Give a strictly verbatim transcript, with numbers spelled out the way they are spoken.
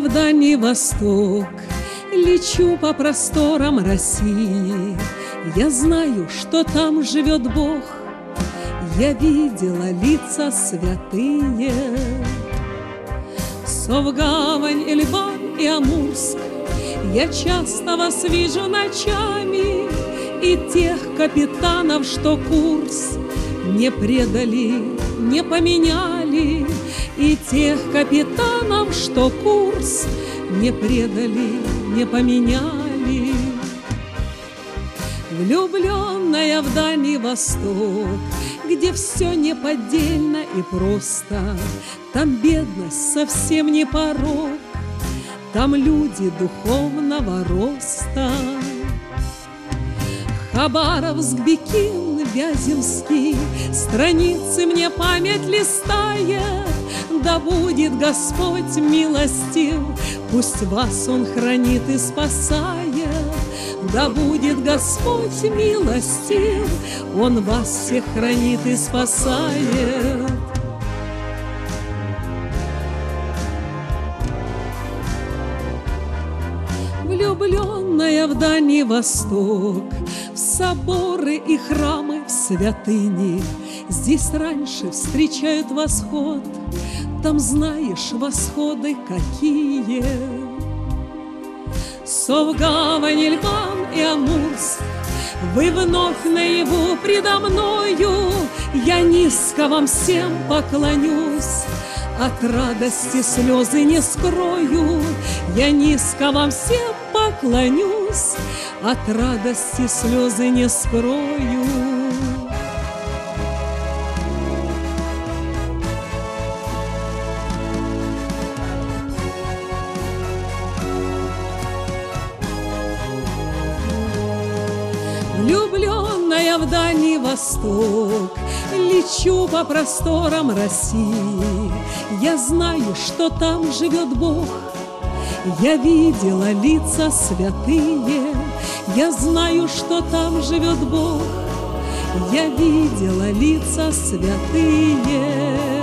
в Дальний Восток, лечу по просторам России. Я знаю, что там живет Бог, я видела лица святые. Совгавань, Эльбан и Амурск, я часто вас вижу ночами, и тех капитанов, что курс не предали, не поменяли, и тех капитанов, что курс не предали, не поменяли. Влюбленная в Дальний Восток, где все неподдельно и просто, там бедность совсем не порок, там люди духовного роста. Хабаровск, Бикин, Вяземский, страницы мне память листает. Да будет Господь милостив, пусть вас Он хранит и спасает. Да будет Господь милостив, Он вас всех хранит и спасает. Влюбленная в Дальний Восток, в соборы и храмы, в святыни, здесь раньше встречают восход, там знаешь восходы какие. Совгавань, Эльбан и Амурск, вы вновь наяву предо мною, я низко вам всем поклонюсь, от радости слезы не скрою. Я низко вам всем поклонюсь, от радости слезы не скрою. Влюбленная в Дальний Восток, лечу по просторам России. Я знаю, что там живет Бог, я видела лица святые. Я знаю, что там живет Бог, я видела лица святые.